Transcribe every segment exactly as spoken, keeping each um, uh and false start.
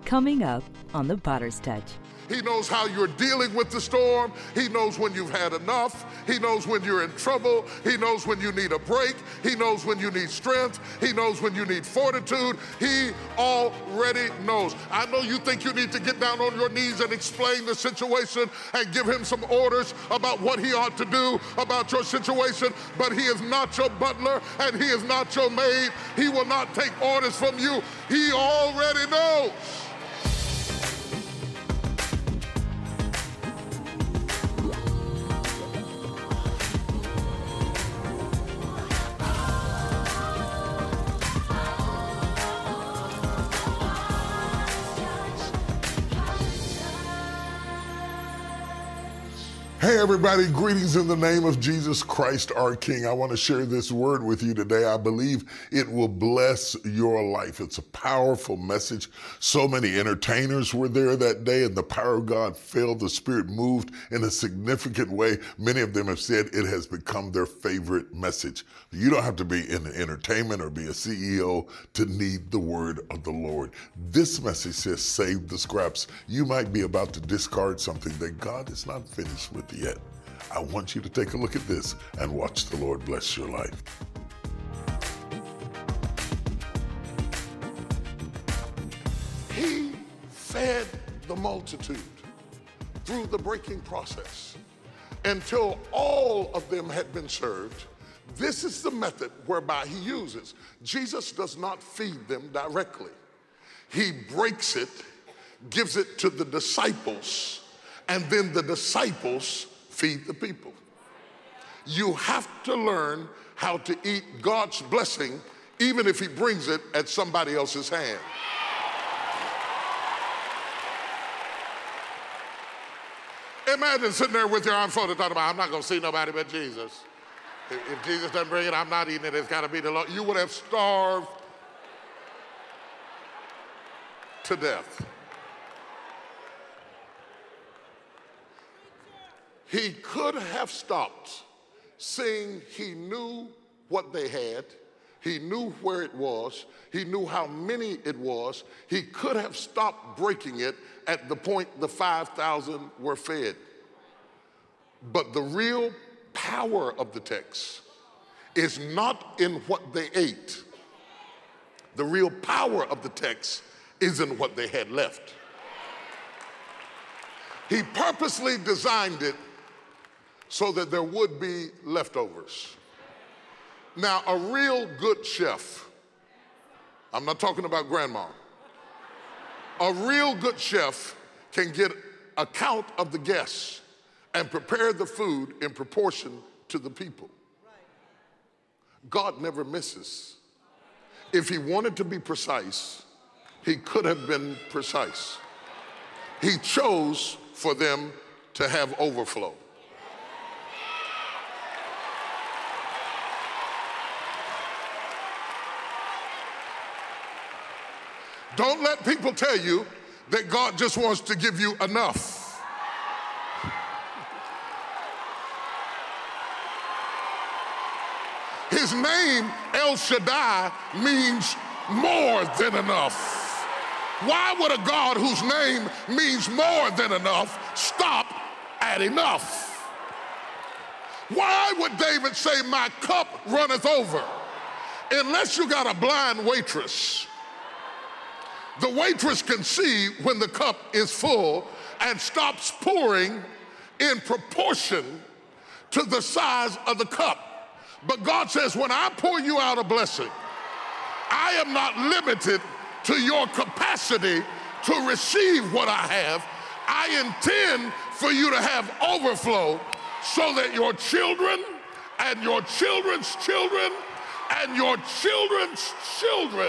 Coming up on The Potter's Touch. He knows how you're dealing with the storm. He knows when you've had enough. He knows when you're in trouble. He knows when you need a break. He knows when you need strength. He knows when you need fortitude. He already knows. I know you think you need to get down on your knees and explain the situation and give him some orders about what he ought to do about your situation, but he is not your butler and he is not your maid. He will not take orders from you. He already knows. Hey everybody, greetings in the name of Jesus Christ our King. I want to share this word with you today. I believe it will bless your life. It's a powerful message. So many entertainers were there that day and the power of God fell. The Spirit moved in a significant way. Many of them have said it has become their favorite message. You don't have to be in entertainment or be a C E O to need the word of the Lord. This message says save the scraps. You might be about to discard something that God is not finished with yet. I want you to take a look at this and watch the Lord bless your life. He fed the multitude through the breaking process until all of them had been served. This is the method whereby he uses. Jesus does not feed them directly. He breaks it, gives it to the disciples, and then the disciples feed the people. You have to learn how to eat God's blessing, even if he brings it at somebody else's hand. Imagine sitting there with your arms folded, talking about, I'm not going to see nobody but Jesus. If, if Jesus doesn't bring it, I'm not eating it. It's got to be the Lord. You would have starved to death. He could have stopped, seeing he knew what they had. He knew where it was. He knew how many it was. He could have stopped breaking it at the point the five thousand were fed. But the real power of the text is not in what they ate. The real power of the text is in what they had left. He purposely designed it so that there would be leftovers. Now, a real good chef, I'm not talking about grandma, a real good chef can get a count of the guests and prepare the food in proportion to the people. God never misses. If he wanted to be precise, he could have been precise. He chose for them to have overflow. Don't let people tell you that God just wants to give you enough. His name, El Shaddai, means more than enough. Why would a God whose name means more than enough stop at enough? Why would David say, my cup runneth over? Unless you got a blind waitress. The waitress can see when the cup is full and stops pouring in proportion to the size of the cup. But God says, when I pour you out a blessing, I am not limited to your capacity to receive what I have. I intend for you to have overflow so that your children and your children's children and your children's children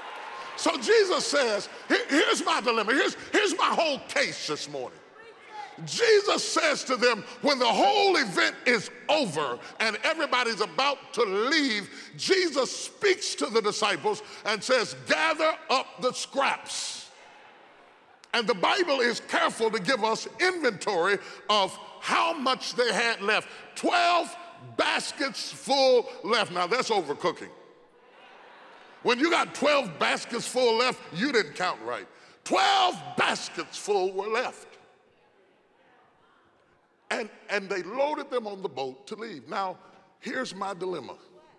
So Jesus says, here, here's my dilemma. Here's, here's my whole case this morning. Jesus says to them, when the whole event is over and everybody's about to leave, Jesus speaks to the disciples and says, gather up the scraps. And the Bible is careful to give us inventory of how much they had left. twelve baskets full left. Now that's overcooking. When you got twelve baskets full left, you didn't count right. twelve baskets full were left. And, and they loaded them on the boat to leave. Now, here's my dilemma.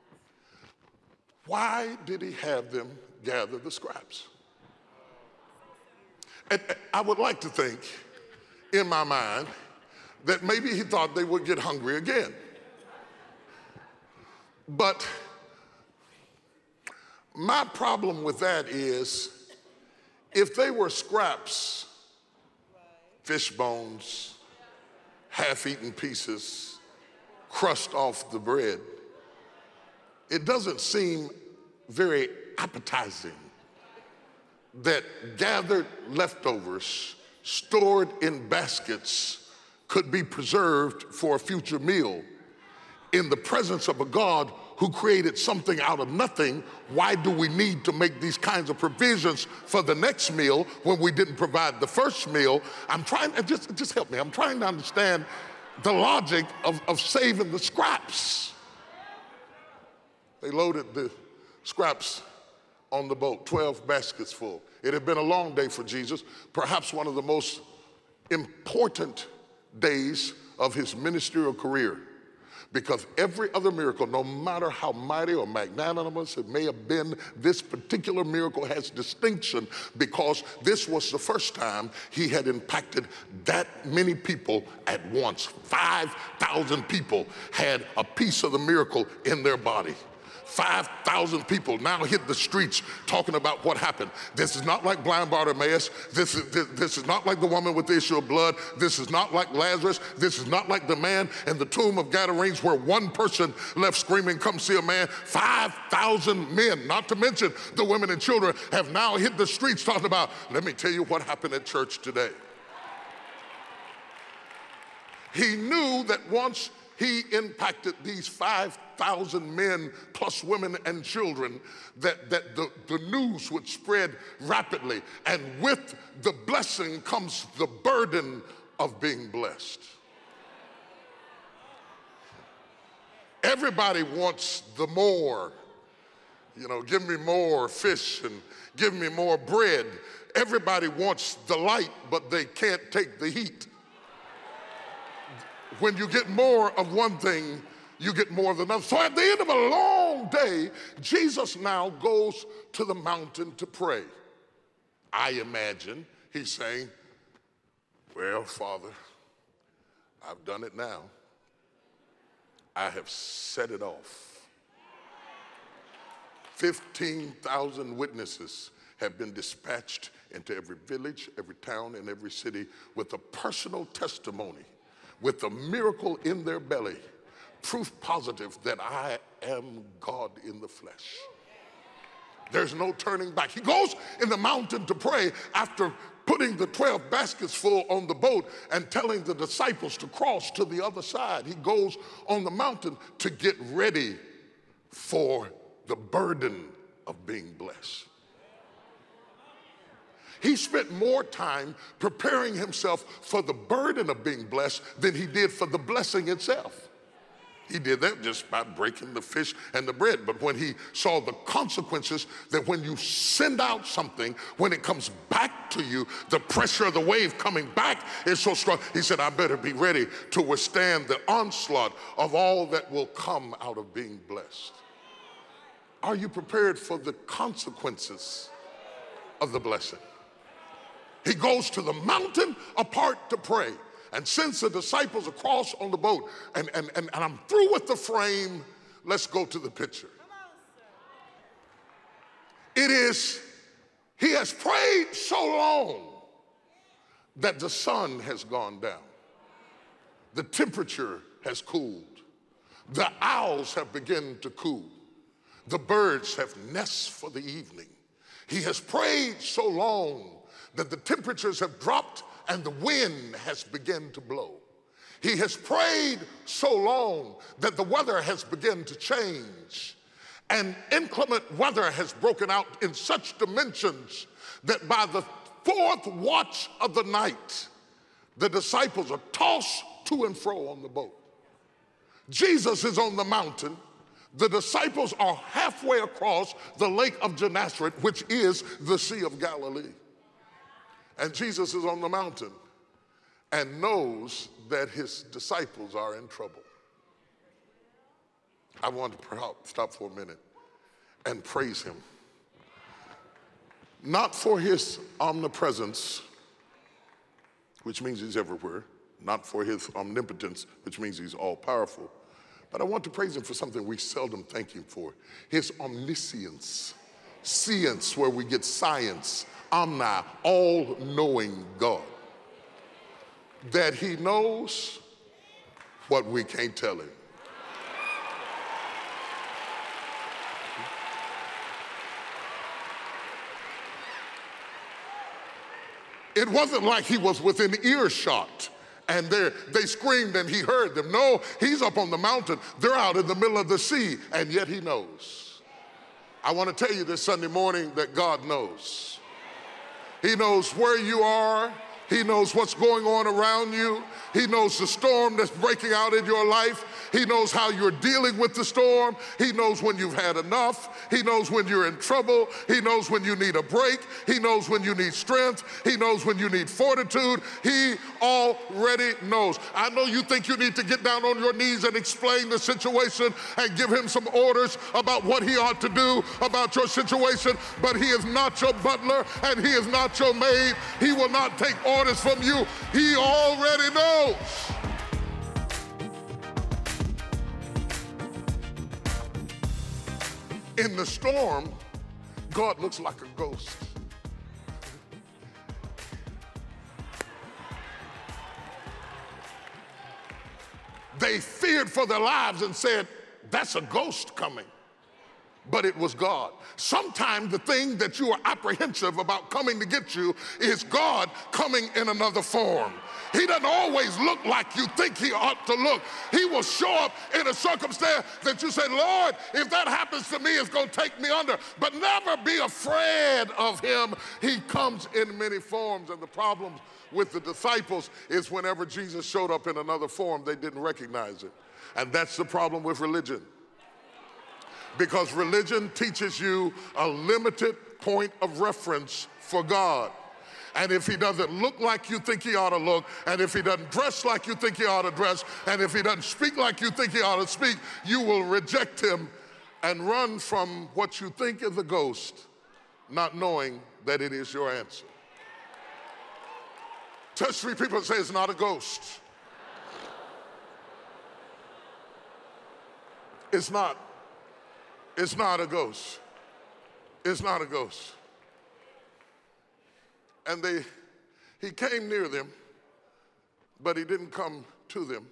Why did he have them gather the scraps? And I would like to think, in my mind, that maybe he thought they would get hungry again. But my problem with that is, if they were scraps, fish bones, half-eaten pieces, crust off the bread, it doesn't seem very appetizing that gathered leftovers stored in baskets could be preserved for a future meal. In the presence of a God who created something out of nothing, why do we need to make these kinds of provisions for the next meal when we didn't provide the first meal? I'm trying, just, just help me, I'm trying to understand the logic of, of saving the scraps. They loaded the scraps on the boat, twelve baskets full. It had been a long day for Jesus, perhaps one of the most important days of his ministerial career. Because every other miracle, no matter how mighty or magnanimous it may have been, this particular miracle has distinction because this was the first time he had impacted that many people at once. five thousand people had a piece of the miracle in their body. five thousand people now hit the streets talking about what happened. This is not like blind Bartimaeus. This is, this, this is not like the woman with the issue of blood. This is not like Lazarus. This is not like the man in the tomb of Gadarenes where one person left screaming, come see a man. five thousand men, not to mention the women and children, have now hit the streets talking about, let me tell you what happened at church today. He knew that once he impacted these five thousand men plus women and children, that, that the, the news would spread rapidly. And with the blessing comes the burden of being blessed. Everybody wants the more. You know, give me more fish and give me more bread. Everybody wants the light, but they can't take the heat. When you get more of one thing, you get more of another. So at the end of a long day, Jesus now goes to the mountain to pray. I imagine he's saying, well, Father, I've done it now. I have set it off. fifteen thousand witnesses have been dispatched into every village, every town, and every city with a personal testimony, with a miracle in their belly, proof positive that I am God in the flesh. There's no turning back. He goes in the mountain to pray after putting the twelve baskets full on the boat and telling the disciples to cross to the other side. He goes on the mountain to get ready for the burden of being blessed. He spent more time preparing himself for the burden of being blessed than he did for the blessing itself. He did that just by breaking the fish and the bread. But when he saw the consequences, that when you send out something, when it comes back to you, the pressure of the wave coming back is so strong. He said, I better be ready to withstand the onslaught of all that will come out of being blessed. Are you prepared for the consequences of the blessing? He goes to the mountain apart to pray and sends the disciples across on the boat. And, and, and, and I'm through with the frame. Let's go to the picture. It is, he has prayed so long that the sun has gone down. The temperature has cooled. The owls have begun to coo. The birds have nests for the evening. He has prayed so long that the temperatures have dropped and the wind has begun to blow. He has prayed so long that the weather has begun to change, and inclement weather has broken out in such dimensions that by the fourth watch of the night, the disciples are tossed to and fro on the boat. Jesus is on the mountain. The disciples are halfway across the lake of Gennesaret, which is the Sea of Galilee. And Jesus is on the mountain and knows that his disciples are in trouble. I want to stop for a minute and praise him. Not for his omnipresence, which means he's everywhere, not for his omnipotence, which means he's all-powerful, but I want to praise him for something we seldom thank him for, his omniscience, science, where we get science, omni, all-knowing God, that he knows what we can't tell him. It wasn't like he was within earshot and they screamed and he heard them. No, he's up on the mountain. They're out in the middle of the sea, and yet he knows. I want to tell you this Sunday morning that God knows. He knows where you are. He knows what's going on around you. He knows the storm that's breaking out in your life. He knows how you're dealing with the storm. He knows when you've had enough. He knows when you're in trouble. He knows when you need a break. He knows when you need strength. He knows when you need fortitude. He already knows. I know you think you need to get down on your knees and explain the situation and give him some orders about what he ought to do about your situation, but he is not your butler and he is not your maid. He will not take orders from you. He already knows. In the storm, God looks like a ghost. They feared for their lives and said, that's a ghost coming. But it was God. Sometimes the thing that you are apprehensive about coming to get you is God coming in another form. He doesn't always look like you think he ought to look. He will show up in a circumstance that you say, Lord, if that happens to me, it's going to take me under. But never be afraid of him. He comes in many forms. And the problem with the disciples is whenever Jesus showed up in another form, they didn't recognize it. And that's the problem with religion. Because religion teaches you a limited point of reference for God. And if he doesn't look like you think he ought to look, and if he doesn't dress like you think he ought to dress, and if he doesn't speak like you think he ought to speak, you will reject him and run from what you think is a ghost, not knowing that it is your answer. Touch three people and say, it's not a ghost. It's not. It's not a ghost. It's not a ghost. And they, he came near them, but he didn't come to them.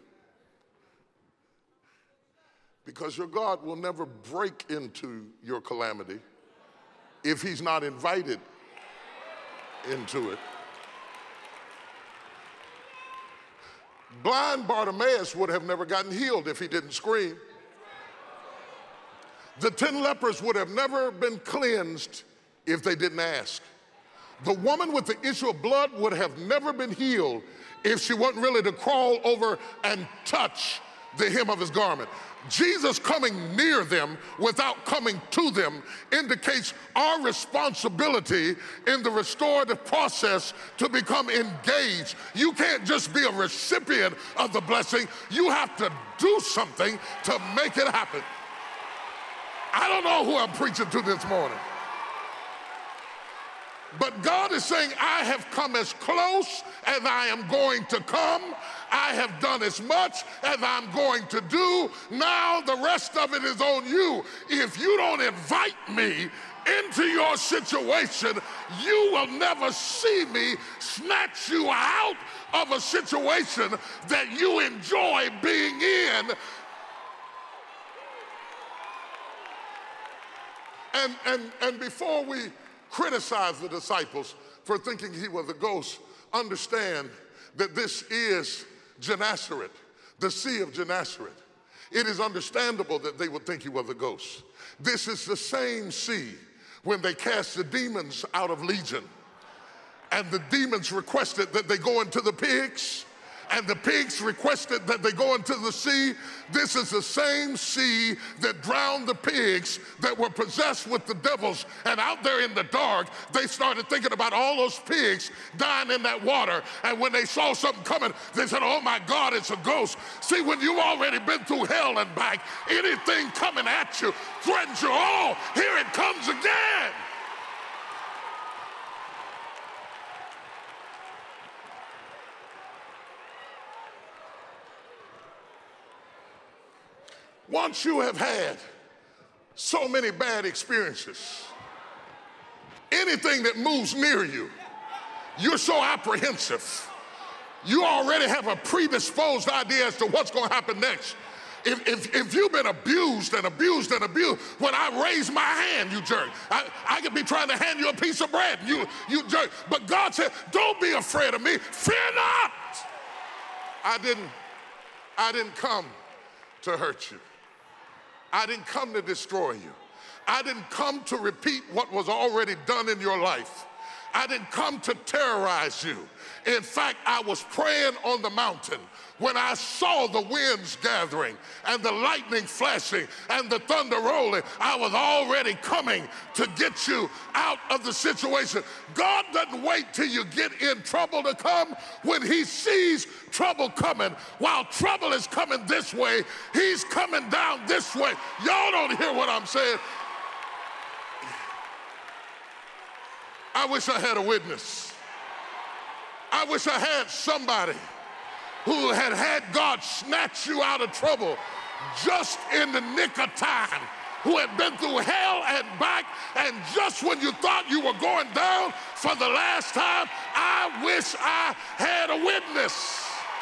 Because your God will never break into your calamity if he's not invited into it. Blind Bartimaeus would have never gotten healed if he didn't scream. The ten lepers would have never been cleansed if they didn't ask. The woman with the issue of blood would have never been healed if she wasn't really to crawl over and touch the hem of his garment. Jesus coming near them without coming to them indicates our responsibility in the restorative process to become engaged. You can't just be a recipient of the blessing. You have to do something to make it happen. I don't know who I'm preaching to this morning. But God is saying, I have come as close as I am going to come. I have done as much as I'm going to do. Now the rest of it is on you. If you don't invite me into your situation, you will never see me snatch you out of a situation that you enjoy being in. And, and, and before we criticize the disciples for thinking he was a ghost, understand that this is Gennesaret, the Sea of Gennesaret. It is understandable that they would think he was a ghost. This is the same sea when they cast the demons out of Legion. And the demons requested that they go into the pigs, and the pigs requested that they go into the sea. This is the same sea that drowned the pigs that were possessed with the devils. And out there in the dark, they started thinking about all those pigs dying in that water. And when they saw something coming, they said, oh my God, it's a ghost. See, when you've already been through hell and back, anything coming at you threatens you. Oh, here it comes again. Once you have had so many bad experiences, anything that moves near you, you're so apprehensive. You already have a predisposed idea as to what's going to happen next. If, if, if you've been abused and abused and abused, when I raise my hand, you jerk. I, I could be trying to hand you a piece of bread, and you, you jerk. But God said, don't be afraid of me. Fear not. I didn't, I didn't come to hurt you. I didn't come to destroy you. I didn't come to repeat what was already done in your life. I didn't come to terrorize you. In fact, I was praying on the mountain when I saw the winds gathering and the lightning flashing and the thunder rolling. I was already coming to get you out of the situation. God doesn't wait till you get in trouble to come. When he sees trouble coming, while trouble is coming this way, he's coming down this way. Y'all don't hear what I'm saying. I wish I had a witness. I wish I had somebody who had had God snatch you out of trouble just in the nick of time, who had been through hell and back, and just when you thought you were going down for the last time, I wish I had a witness.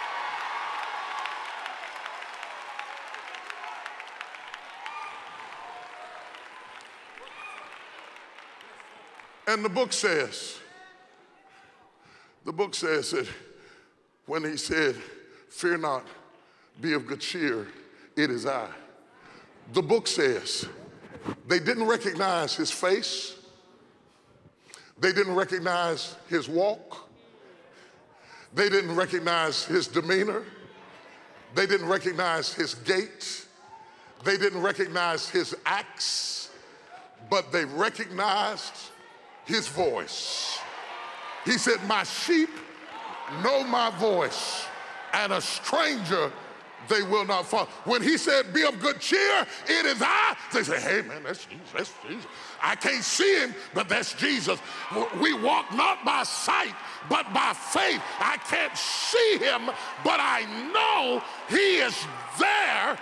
And the book says, the book says that when he said, fear not, be of good cheer, it is I. The book says they didn't recognize his face. They didn't recognize his walk. They didn't recognize his demeanor. They didn't recognize his gait. They didn't recognize his acts, but they recognized his voice. He said, my sheep know my voice, and a stranger they will not follow. When he said, be of good cheer, it is I, they say, hey man, that's Jesus, that's Jesus. I can't see him, but that's Jesus. We walk not by sight, but by faith. I can't see him, but I know he is there.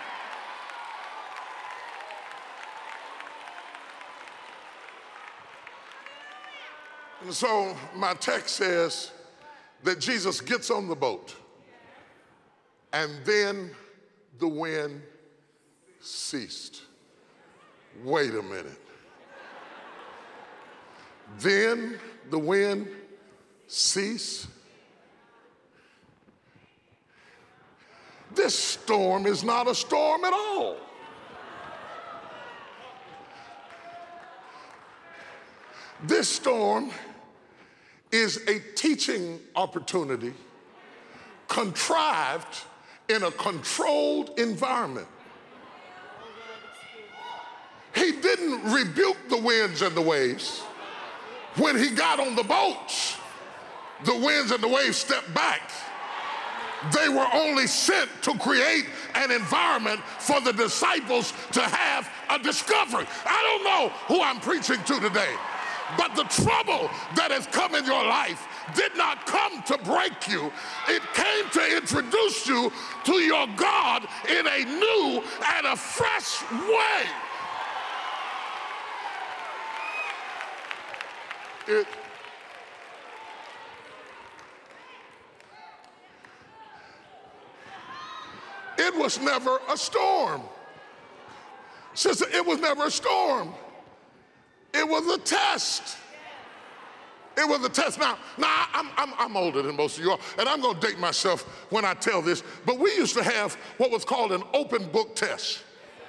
And so my text says that Jesus gets on the boat, and then the wind ceased. Wait a minute. Then the wind ceased. This storm is not a storm at all. This storm is a teaching opportunity contrived in a controlled environment. He didn't rebuke the winds and the waves. When he got on the boat, the winds and the waves stepped back. They were only sent to create an environment for the disciples to have a discovery. I don't know who I'm preaching to today. But the trouble that has come in your life did not come to break you. It came to introduce you to your God in a new and a fresh way. It, it was never a storm. Sister, it was never a storm. It was a test. It was a test. Now, now I'm, I'm, I'm older than most of you are, and I'm going to date myself when I tell this, but we used to have what was called an open book test.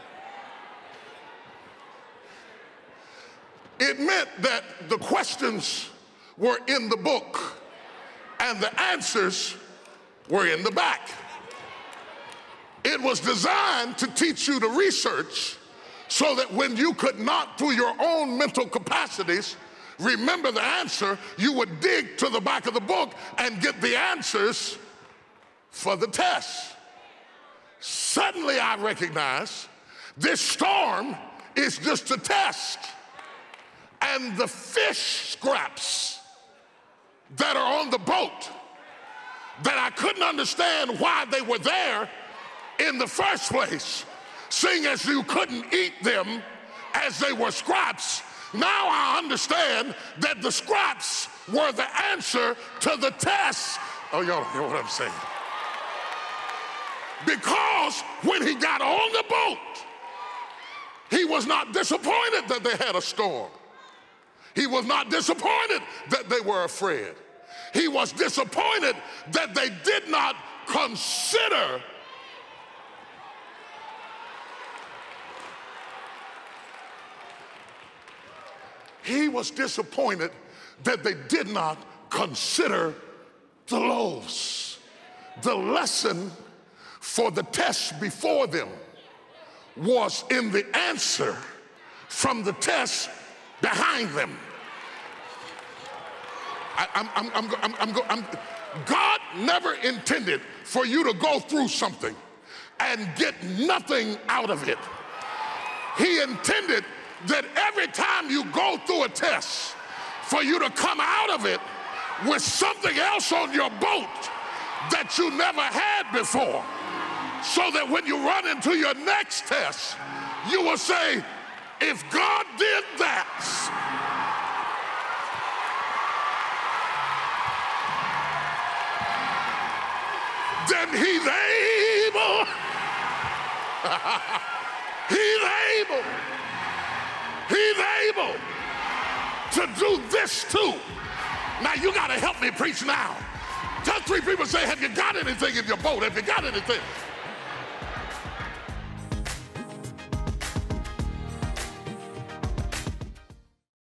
It meant that the questions were in the book and the answers were in the back. It was designed to teach you to research so that when you could not, through your own mental capacities, remember the answer, you would dig to the back of the book and get the answers for the test. Suddenly I recognize this storm is just a test. And the fish scraps that are on the boat that I couldn't understand why they were there in the first place, seeing as you couldn't eat them as they were scraps, now I understand that the scraps were the answer to the test. Oh, y'all don't hear what I'm saying. Because when he got on the boat, he was not disappointed that they had a storm. He was not disappointed that they were afraid. He was disappointed that they did not consider He was disappointed that they did not consider the loaves. The lesson for the test before them was in the answer from the test behind them. I, I'm, I'm, I'm, I'm, I'm, I'm, God never intended for you to go through something and get nothing out of it. He intended that every time you go through a test, for you to come out of it with something else on your boat that you never had before, so that when you run into your next test, you will say, if God did that, then he's able. He's able. He's able to do this too. Now you got to help me preach now. Tell three people, say, have you got anything in your boat? Have you got anything?